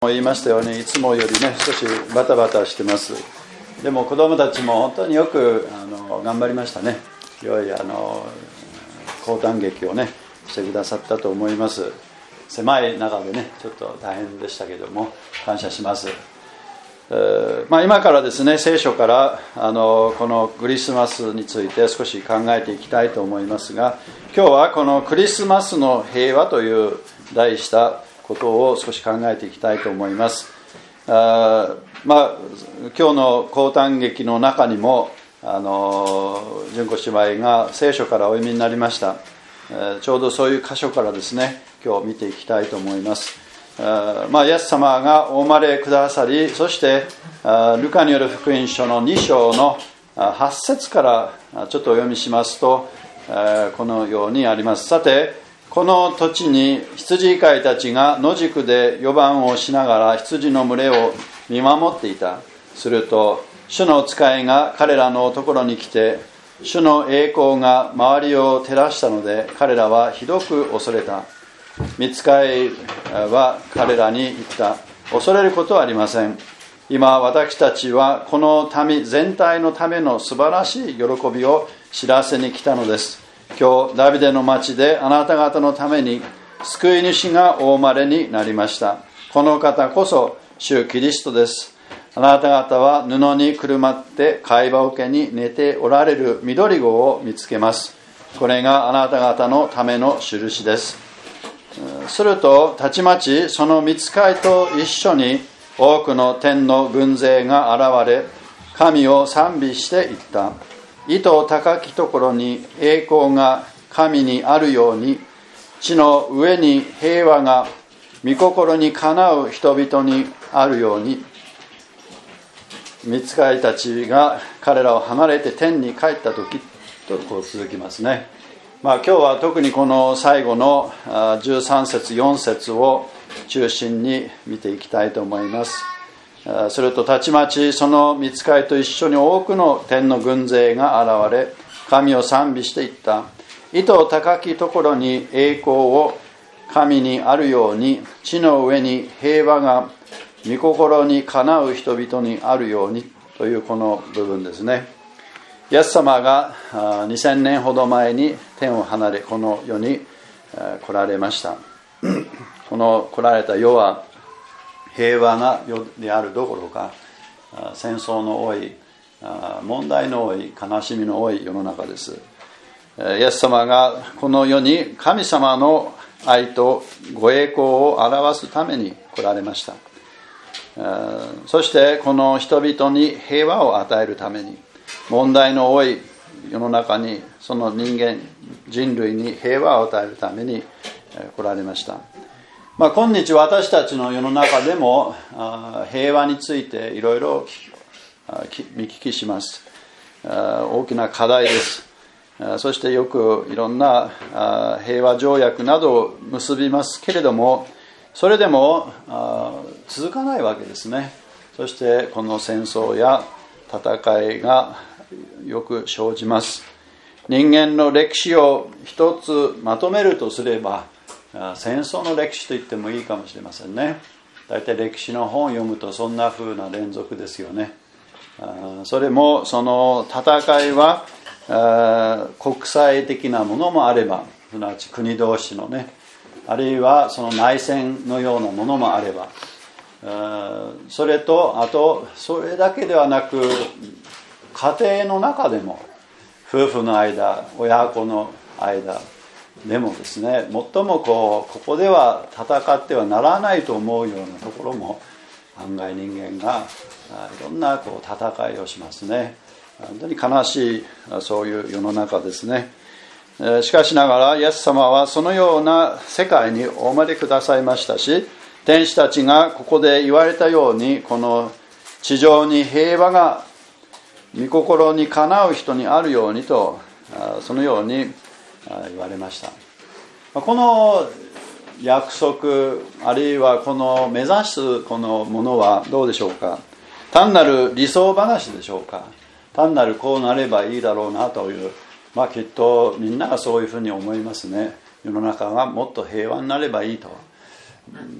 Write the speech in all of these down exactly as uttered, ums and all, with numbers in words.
言いましたように、いつもよりね少しバタバタしてます。でも子どもたちも本当によくあの頑張りましたね。良いあの講談劇をねしてくださったと思います。狭い中でねちょっと大変でしたけども感謝します。えーまあ、今からですね聖書からあのこのクリスマスについて少し考えていきたいと思いますが、今日はこのクリスマスの平和という題したことを少し考えていきたいと思います。あまあ、今日の講談劇の中にもあの純子姉妹が聖書からお読みになりました。ちょうどそういう箇所からですね今日見ていきたいと思います。あまあ、イエス様がお生まれくださり、そしてルカによる福音書のに章のはち節からちょっとお読みしますとこのようにあります。さてこの土地に羊飼いたちが野宿で予番をしながら羊の群れを見守っていた。すると主の使いが彼らのところに来て、主の栄光が周りを照らしたので彼らはひどく恐れた。御使いは彼らに言った。恐れることはありません。今私たちはこの民全体のための素晴らしい喜びを知らせに来たのです。今日ダビデの町であなた方のために救い主がお生まれになりました。この方こそ主キリストです。あなた方は布にくるまって貝羽桶に寝ておられる緑子を見つけます。これがあなた方のための印です。するとたちまちその御使いと一緒に多くの天の軍勢が現れ、神を賛美していった。意図高きところに栄光が神にあるように、地の上に平和が御心にかなう人々にあるように。御使いたちが彼らを離れて天に帰った時とこう続きますね。まあ、今日は特にこの最後のじゅうさん節よん節を中心に見ていきたいと思います。するとたちまちその御使いと一緒に多くの天の軍勢が現れ、神を賛美していった。意図高きところに栄光を神にあるように、地の上に平和が御心にかなう人々にあるようにというこの部分ですね。イエス様がにせんねんほど前に天を離れこの世に来られました。この来られた世は平和な世であるどころか戦争の多い、問題の多い、悲しみの多い世の中です。イエス様がこの世に神様の愛とご栄光を表すために来られました。そしてこの人々に平和を与えるために、問題の多い世の中にその人間人類に平和を与えるために来られました。まあ、今日私たちの世の中でも平和についていろいろ見聞きします。大きな課題です。そしてよくいろんな平和条約などを結びますけれども、それでも続かないわけですね。そしてこの戦争や戦いがよく生じます。人間の歴史を一つまとめるとすれば戦争の歴史と言ってもいいかもしれませんね。大体歴史の本を読むとそんな風な連続ですよね。それもその戦いは国際的なものもあれば、すなわち国同士のね、あるいはその内戦のようなものもあれば、それとあとそれだけではなく家庭の中でも夫婦の間、親子の間でもですね、最もこうここでは戦ってはならないと思うようなところも案外人間がいろんなこう戦いをしますね。本当に悲しいそういう世の中ですね。しかしながらイエス様はそのような世界にお生まれくださいましたし、天使たちがここで言われたように、この地上に平和が御心にかなう人にあるようにと、そのように言われました。この約束、あるいはこの目指すこのものはどうでしょうか。単なる理想話でしょうか。単なるこうなればいいだろうなという、まあきっとみんながそういうふうに思いますね。世の中がもっと平和になればいいと、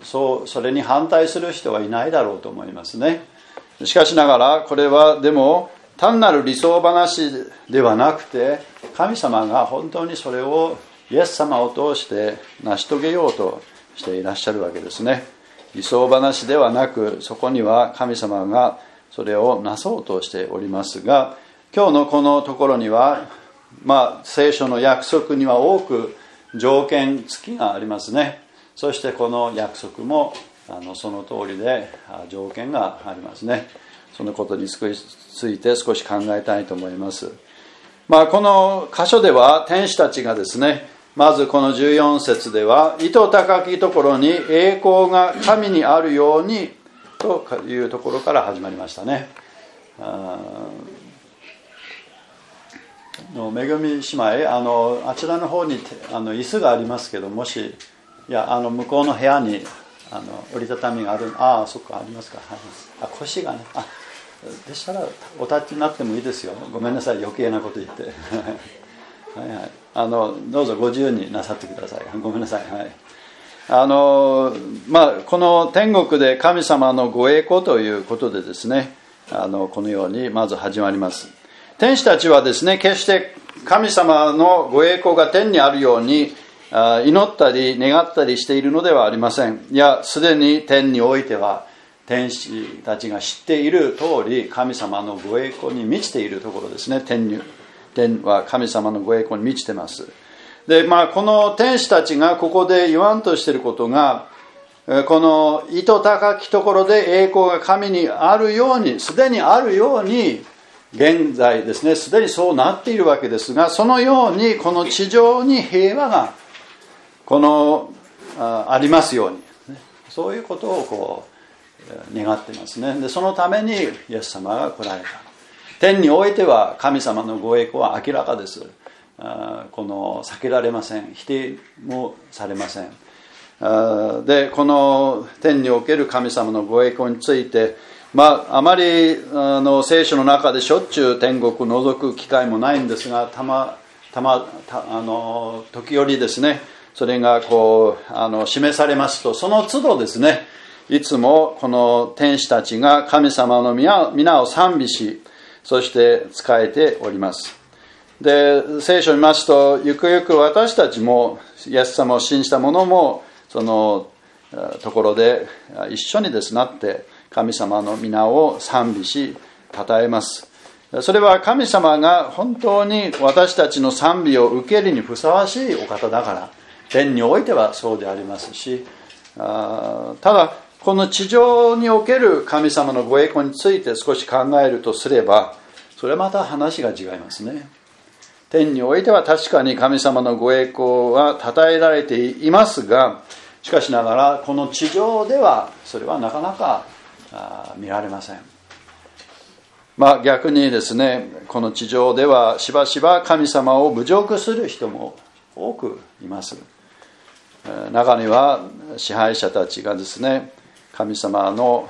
そう、それに反対する人はいないだろうと思いますね。しかしながらこれはでも単なる理想話ではなくて、神様が本当にそれをイエス様を通して成し遂げようとしていらっしゃるわけですね。理想話ではなく、そこには神様がそれをなそうとしておりますが、今日のこのところには、まあ、聖書の約束には多く条件付きがありますね。そしてこの約束もあのその通りで条件がありますね。そのことについて少し考えたいと思います。まあ、この箇所では天使たちがですね、まずこのじゅうよん節では、糸高きところに栄光が神にあるようにというところから始まりましたね。あのめぐみ姉妹、あのあちらの方にあの椅子がありますけど、もしいやあの向こうの部屋にあの折りたたみがある、ああそっか、ありますか、はい、あ腰がね、あでしたらお立ちになってもいいですよ。ごめんなさい、余計なこと言ってはい、はい、あのどうぞご自由になさってください。ごめんなさい。はい、あのまあ、この天国で神様のご栄光ということでですね、あのこのようにまず始まります。天使たちはですね、決して神様のご栄光が天にあるように祈ったり願ったりしているのではありません。いや、すでに天においては天使たちが知っている通り、神様のご栄光に満ちているところですね。天に、天は神様のご栄光に満ちてます。で、まあ、この天使たちがここで言わんとしていることが、この糸高きところで栄光が神にあるように、すでにあるように、現在ですね、すでにそうなっているわけですが、そのようにこの地上に平和がこの あ, ありますように、そういうことをこう願っていますね。でそのためにイエス様が来られた。天においては神様のご栄光は明らかです。あこの避けられません。否定もされません。あでこの天における神様のご栄光について、まあ、あまりあの聖書の中でしょっちゅう天国を覗く機会もないんですが、たまたまたあの時折ですね、それがこうあの示されますと、その都度ですね、いつもこの天使たちが神様の皆、皆を賛美し、そして仕えております。で聖書を見ますと、ゆくゆく私たちもイエス様を信じた者もそのところで一緒にですなって神様の皆を賛美し称えます。それは神様が本当に私たちの賛美を受けるにふさわしいお方だから、天においてはそうでありますし、あただこの地上における神様のご栄光について少し考えるとすれば、それはまた話が違いますね。天においては確かに神様のご栄光は称えられていますが、しかしながらこの地上ではそれはなかなか見られません。まあ逆にですね、この地上ではしばしば神様を侮辱する人も多くいます。中には支配者たちがですね、神様の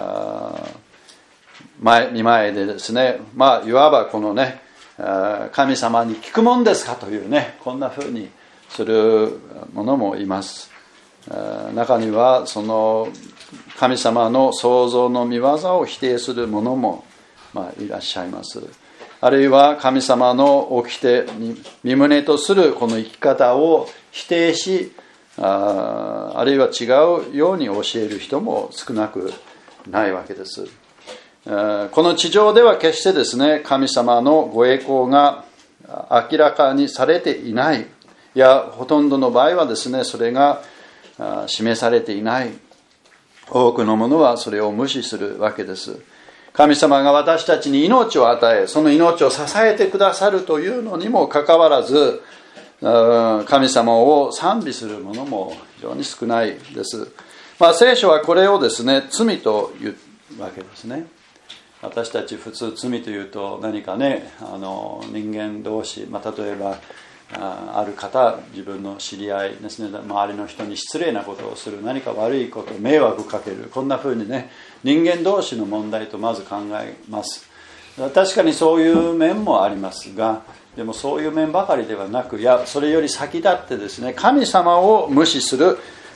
前見前でですね、まあいわばこのね、神様に聞くもんですかというね、こんな風にする者もいます。中にはその神様の創造の御業を否定する者もまあいらっしゃいます。あるいは神様の掟に身旨とするこの生き方を否定し、あ, あるいは違うように教える人も少なくないわけです。この地上では決してですね、神様のご栄光が明らかにされていない、いやほとんどの場合はですね、それが示されていない。多くの者はそれを無視するわけです。神様が私たちに命を与え、その命を支えてくださるというのにもかかわらず、神様を賛美する者も非常に少ないです。まあ、聖書はこれをですね、罪というわけですね。私たち普通罪というと何かね、あの人間同士、まあ、例えばある方、自分の知り合いですね、周りの人に失礼なことをする、何か悪いこと、迷惑かける、こんな風にね、人間同士の問題とまず考えます。確かにそういう面もありますが、でもそういう面ばかりではなく、いやそれより先立ってですね、神様を無視する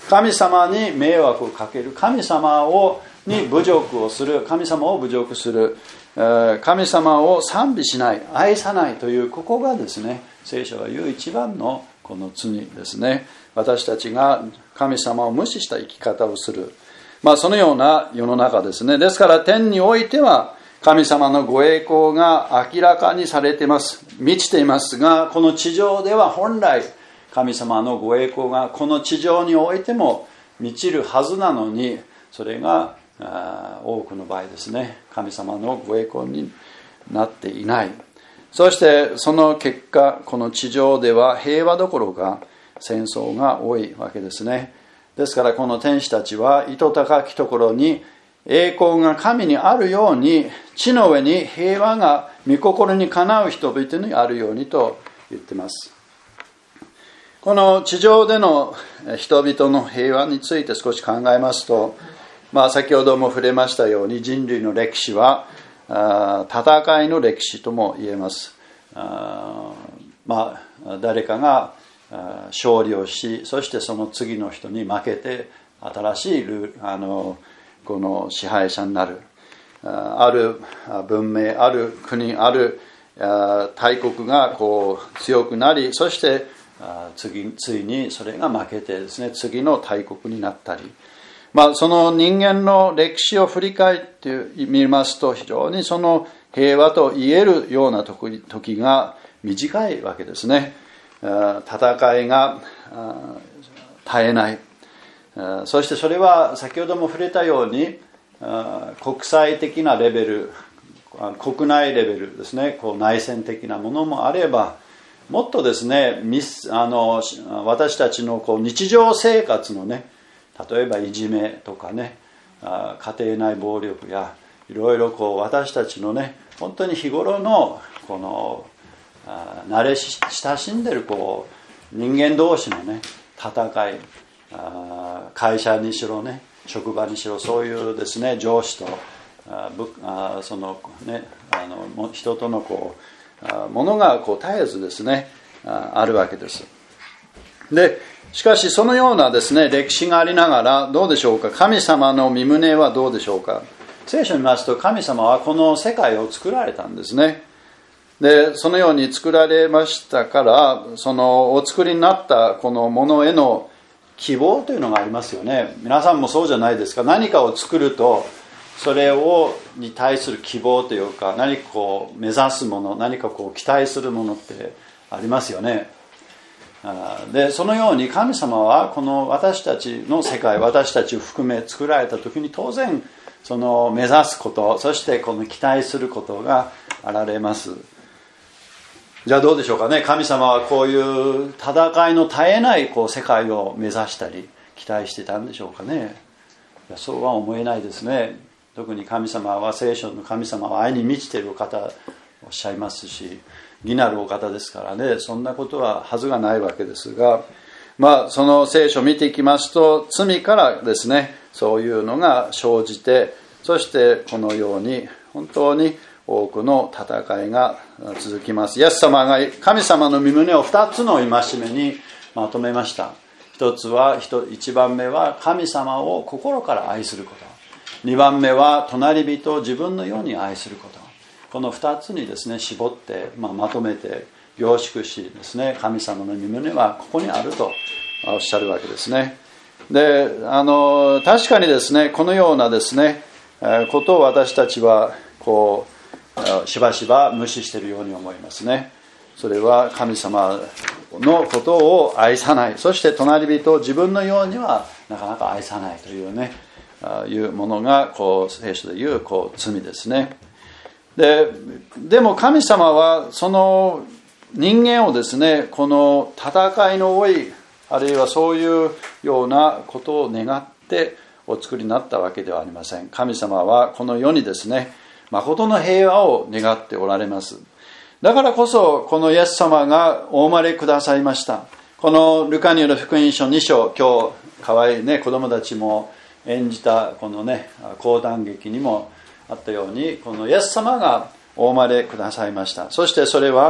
神様に迷惑をかける、神様をに侮辱をする、神様を侮辱する、神様を賛美しない、愛さないという、ここがですね、聖書が言う一番のこの罪ですね。私たちが神様を無視した生き方をする、まあそのような世の中ですね。ですから天においては神様のご栄光が明らかにされています、満ちていますが、この地上では本来神様のご栄光がこの地上においても満ちるはずなのに、それが多くの場合ですね、神様のご栄光になっていない。そしてその結果、この地上では平和どころか戦争が多いわけですね。ですからこの天使たちは、糸高きところに栄光が神にあるように、地の上に平和が御心にかなう人々にあるようにと言っています。この地上での人々の平和について少し考えますと、まあ、先ほども触れましたように、人類の歴史はあ戦いの歴史とも言えます。あまあ、誰かが勝利をし、そしてその次の人に負けて新しいルあのこの支配者になる。ある文明、ある国、ある大国がこう強くなり、そして次ついにそれが負けてですね、次の大国になったり、まあ、その人間の歴史を振り返ってみますと、非常にその平和と言えるような時が短いわけですね。戦いが絶えない。そしてそれは先ほども触れたように、国際的なレベル、国内レベルですね、こう内戦的なものもあれば、もっとですね、ミスあの私たちのこう日常生活のね、例えばいじめとかね、家庭内暴力やいろいろこう私たちのね、本当に日頃のこの慣れ親しんでるこう人間同士のね戦い、会社にしろね、職場にしろ、そういうですね上司とそのねあの人とのこうものがこう絶えずですねあるわけです。でしかしそのようなですね歴史がありながら、どうでしょうか、神様の御胸はどうでしょうか。聖書を見ますと、神様はこの世界を作られたんですね。でそのように作られましたから、そのお作りになったこのものへの希望というのがありますよね。皆さんもそうじゃないですか。何かを作るとそれをに対する希望というか、何かこう目指すもの、何かこう期待するものってありますよね。でそのように神様はこの私たちの世界、私たちを含め作られた時に、当然その目指すこと、そしてこの期待することがあられます。じゃあどうでしょうかね。神様はこういう戦いの絶えないこう世界を目指したり期待してたんでしょうかね。いや、そうは思えないですね。特に神様は、聖書の神様は愛に満ちているお方おっしゃいますし、義なるお方ですからね、そんなことははずがないわけですが、まあその聖書を見ていきますと、罪からですねそういうのが生じて、そしてこのように本当に多くの戦いが続きます。イエス様が神様の御胸をふたつの戒めにまとめました。一つは、一番目は神様を心から愛すること、二番目は隣人を自分のように愛すること、このふたつにですね絞って、まあ、まとめて凝縮しですね、神様の御胸はここにあるとおっしゃるわけですね。であの確かにですね、このようなですねことを私たちはこうしばしば無視しているように思いますね。それは神様のことを愛さない、そして隣人を自分のようにはなかなか愛さないというね、いうものがこう聖書でいうこう罪ですね。で, でも神様はその人間をですね、この戦いの多い、あるいはそういうようなことを願ってお作りになったわけではありません。神様はこの世にですね、誠の平和を願っておられます。だからこそこのイエス様がお生まれくださいました。このルカによる福音書に章、今日かわいいね子供たちも演じたこのね講談劇にもあったように、このイエス様がお生まれくださいました。そしてそれは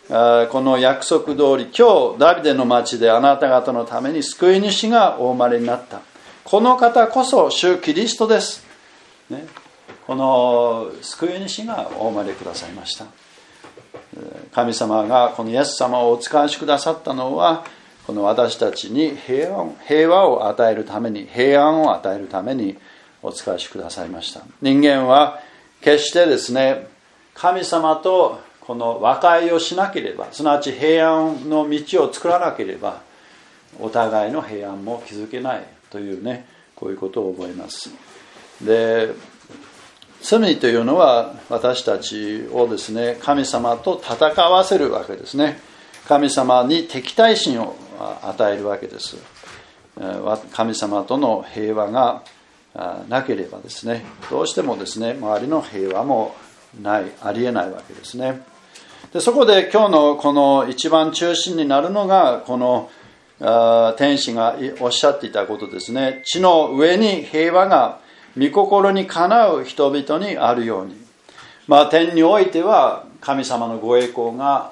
この約束通り、今日ダビデの町であなた方のために救い主がお生まれになった。この方こそ主キリストです、ね、この救い主がお生まれくださいました。神様がこのイエス様をお使わしくださったのは、この私たちに平和、平和を与えるために、平安を与えるためにお使わしくださいました。人間は決してですね、神様とこの和解をしなければ、すなわち平安の道を作らなければ、お互いの平安も築けないというね、こういうことを覚えます。で、罪というのは私たちをですね、神様と戦わせるわけですね。神様に敵対心を与えるわけです。神様との平和がなければですね、どうしてもですね、周りの平和もない、ありえないわけですね。で、そこで今日のこの一番中心になるのが、この天使がおっしゃっていたことですね。地の上に平和が御心にかなう人々にあるように。まあ、天においては神様のご栄光が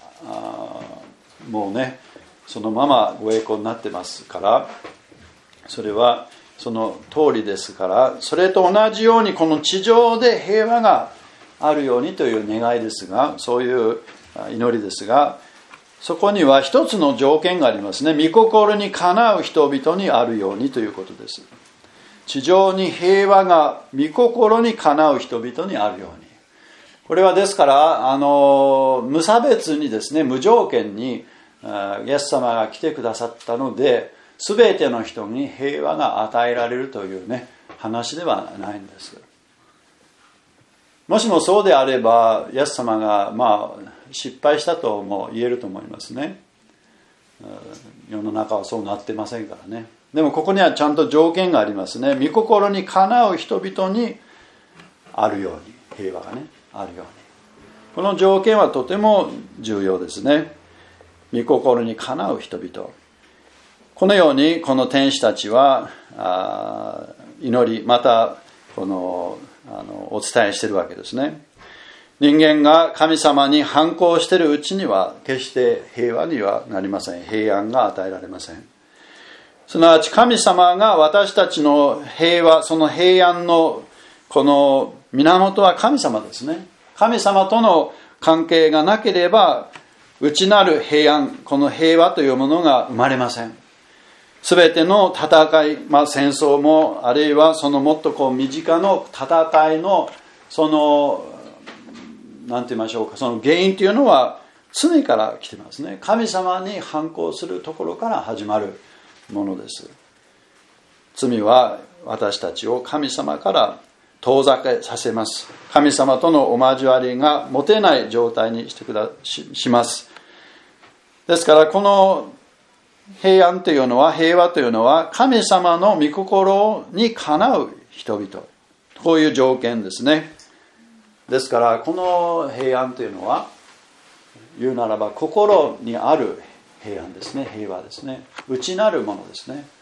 もうね、そのままご栄光になってますから、それはその通りですから、それと同じようにこの地上で平和があるようにという願いですが、そういう祈りですが、そこには一つの条件がありますね。御心にかなう人々にあるようにということです。地上に平和が御心にかなう人々にあるように。これはですからあの無差別にですね、無条件にイエス様が来てくださったので、全ての人に平和が与えられるというね、話ではないんです。もしもそうであれば、イエス様がまあ失敗したとも言えると思いますね。世の中はそうなってませんからね。でもここにはちゃんと条件がありますね。御心にかなう人々にあるように、平和がね、あるように。この条件はとても重要ですね。御心にかなう人々。このようにこの天使たちはあ祈り、またこのあのお伝えしているわけですね。人間が神様に反抗しているうちには決して平和にはなりません。平安が与えられません。すなわち神様が私たちの平和、その平安のこの源は神様ですね。神様との関係がなければ内なる平安、この平和というものが生まれません。すべての戦い、まあ、戦争も、あるいはそのもっとこう身近の戦いのそのなんて言いましょうか、その原因というのは罪から来てますね。神様に反抗するところから始まるものです。罪は私たちを神様から遠ざけさせます。神様とのお交わりが持てない状態にしてくだ し, します。ですからこの平安というのは、平和というのは神様の御心にかなう人々、こういう条件ですね。ですからこの平安というのは、言うならば心にある平安ですね。平和ですね。内なるものですね。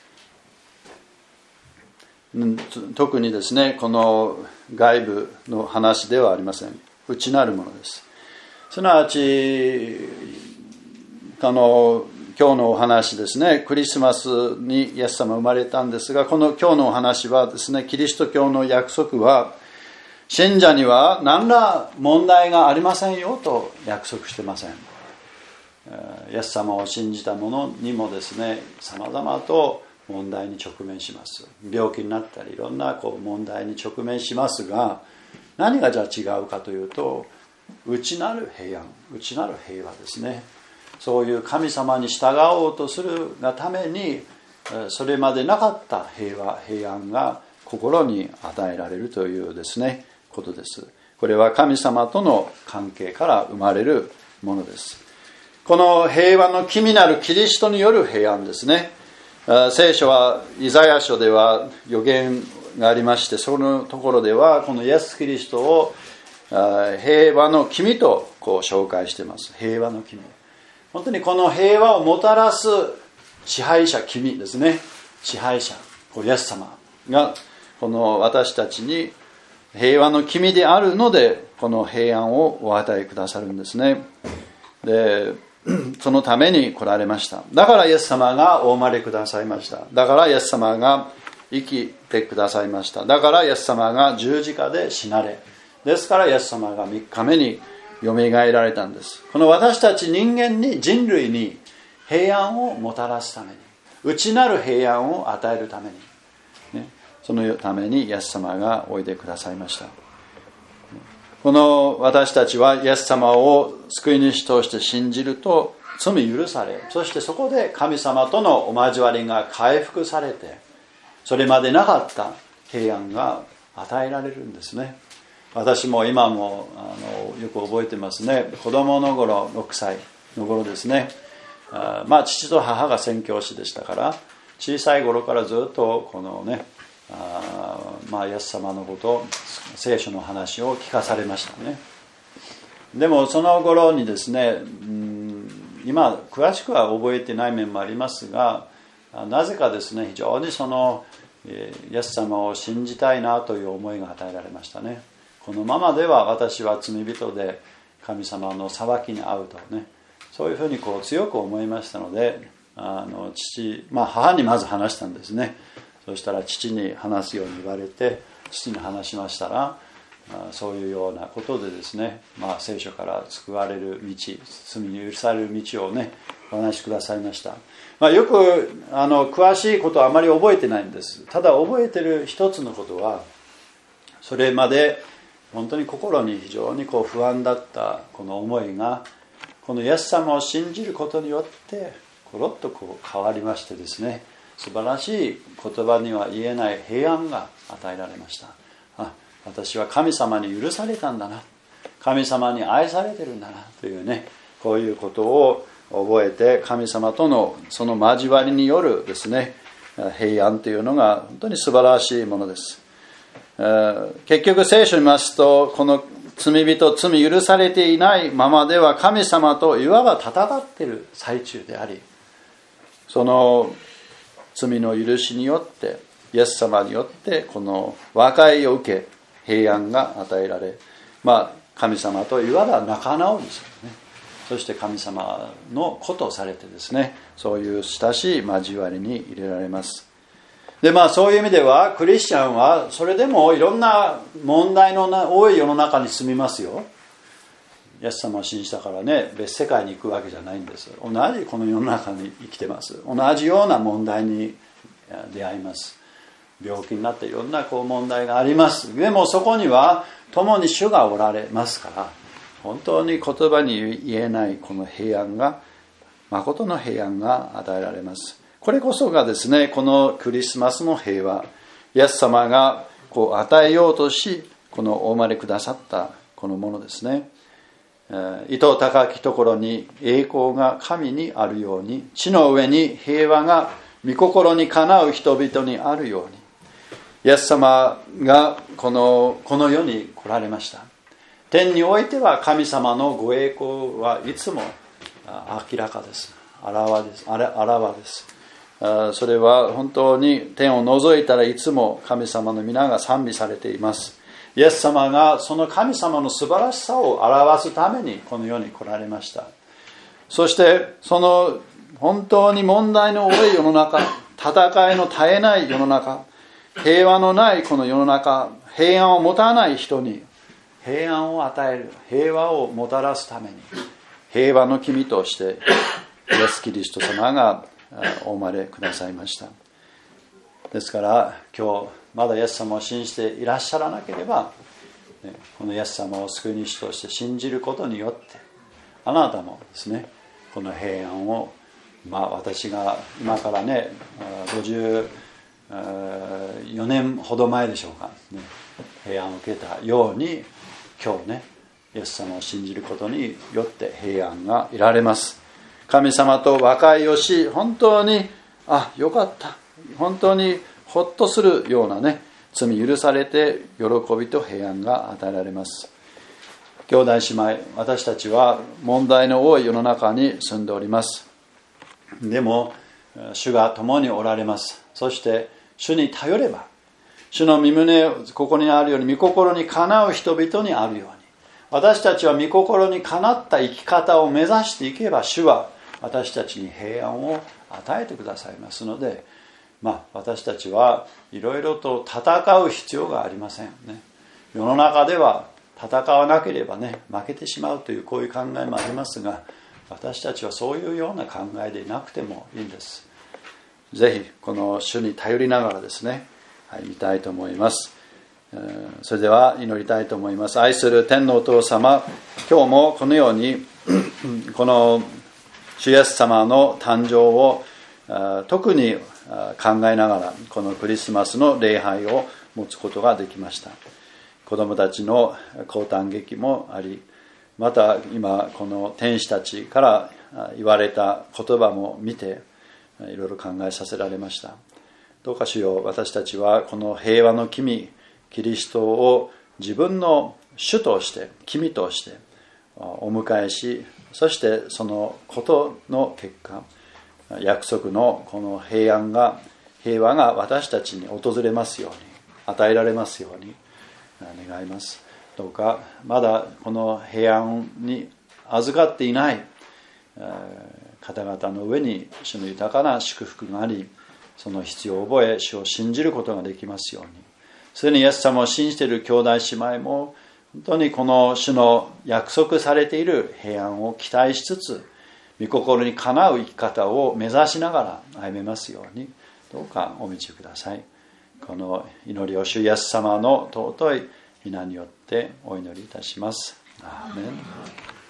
特にですね、この外部の話ではありません。内なるものです。すなわちあの今日のお話ですね、クリスマスにイエス様生まれたんですが、この今日のお話はですね、キリスト教の約束は信者には何ら問題がありませんよと約束してません。イエス様を信じた者にもですね、様々と問題に直面します。病気になったりいろんなこう問題に直面しますが、何がじゃあ違うかというと、内なる平安、内なる平和ですね。そういう神様に従おうとするがために、それまでなかった平和、平安が心に与えられるというですね、ことです。これは神様との関係から生まれるものです。この平和の君なるキリストによる平安ですね。聖書はイザヤ書では予言がありまして、そのところではこのイエス・キリストを平和の君とこう紹介しています。平和の君。本当にこの平和をもたらす支配者、君ですね。支配者、イエス様がこの私たちに平和の君であるので、この平安をお与えくださるんですね。 でそのために来られました。だからイエス様がお生まれくださいました。だからイエス様が生きてくださいました。だからイエス様が十字架で死なれ、ですからイエス様がみっかめによみがえられたんです。この私たち人間に、人類に平安をもたらすために、内なる平安を与えるために、ね、そのためにイエス様がおいでくださいました。この私たちはイエス様を救い主として信じると罪許され、そしてそこで神様とのお交わりが回復されて、それまでなかった平安が与えられるんですね。私も今もあのよく覚えてますね。子供の頃、ろくさいの頃ですね。あまあ父と母が宣教師でしたから、小さい頃からずっとこのね、あまあイエス様のこと、聖書の話を聞かされましたね。でもその頃にですね、うん今詳しくは覚えてない面もありますが、なぜかですね、非常にそのイエス様を信じたいなという思いが与えられましたね。このままでは私は罪人で神様の裁きに遭うとね、そういうふうにこう強く思いましたので、あの父、まあ母にまず話したんですね。そしたら父に話すように言われて、父に話しましたら、そういうようなことでですね、まあ、聖書から救われる道、罪に許される道をね、お話しくださいました。まあ、よくあの詳しいことはあまり覚えてないんです。ただ覚えてる一つのことは、それまで本当に心に非常にこう不安だったこの思いが、このイエス様を信じることによってコロッとこう変わりましてですね、素晴らしい言葉には言えない平安が与えられました。あ、私は神様に許されたんだな、神様に愛されてるんだなというね、こういうことを覚えて、神様とのその交わりによるですね、平安というのが本当に素晴らしいものです。結局聖書を見ますと、この罪人、罪許されていないままでは神様といわば戦っている最中であり、その罪の許しによってイエス様によってこの和解を受け平安が与えられ、まあ神様といわば仲直りするね、そして神様のことをされてですね、そういう親しい交わりに入れられます。でまあそういう意味ではクリスチャンはそれでもいろんな問題の多い世の中に住みますよ。イエス様を信じたからね、別世界に行くわけじゃないんです。同じこの世の中に生きてます。同じような問題に出会います。病気になっていろんなこう問題があります。でもそこには共に主がおられますから、本当に言葉に言えないこの平安が、誠の平安が与えられます。これこそがですね、このクリスマスの平和、イエス様がこう与えようとし、このお生まれくださったこのものですね。意図高きところに栄光が神にあるように、地の上に平和が御心にかなう人々にあるように、イエス様がこの、この世に来られました。天においては神様のご栄光はいつも明らかです。あらわです。あらわです。それは本当に天を除いたらいつも神様の皆が賛美されています。イエス様がその神様の素晴らしさを表すためにこの世に来られました。そしてその本当に問題の多い世の中、戦いの絶えない世の中、平和のないこの世の中、平安を持たない人に平安を与える、平和をもたらすために平和の君としてイエス・キリスト様がお生まれくださいました。ですから今日まだイエス様を信じていらっしゃらなければ、このイエス様を救い主として信じることによって、あなたもですね、この平安を、まあ私が今からねごじゅうよねんほど前でしょうか、ね、平安を受けたように、今日ねイエス様を信じることによって平安が得られます。神様と和解をし、本当にあよかった、本当にほっとするようなね、罪許されて喜びと平安が与えられます。兄弟姉妹、私たちは問題の多い世の中に住んでおります。でも主が共におられます。そして主に頼れば、主の御胸、ここにあるように御心にかなう人々にあるように、 私たちは御心にかなった生き方を目指していけば、主は私たちに平安を与えてくださいますので、まあ、私たちはいろいろと戦う必要がありませんね。世の中では戦わなければね、負けてしまうというこういう考えもありますが、私たちはそういうような考えでなくてもいいんです。ぜひこの主に頼りながらですね、はい、見たいと思います。それでは祈りたいと思います。愛する天のお父様、今日もこのようにこの主イエス様の誕生を特に考えながらこのクリスマスの礼拝を持つことができました。子どもたちの降誕劇もあり、また今この天使たちから言われた言葉も見ていろいろ考えさせられました。どうか主よ、私たちはこの平和の君キリストを自分の主として君としてお迎えし、そしてそのことの結果、約束のこの平安が平和が私たちに訪れますように、与えられますように願います。どうかまだこの平安に預かっていない方々の上に主の豊かな祝福があり、その必要を覚え主を信じることができますように。すでにイエス様を信じている兄弟姉妹も本当にこの主の約束されている平安を期待しつつ、御心にかなう生き方を目指しながら歩めますように、どうかお導きください。この祈りを主イエス様の尊い皆によってお祈りいたします。アーメン。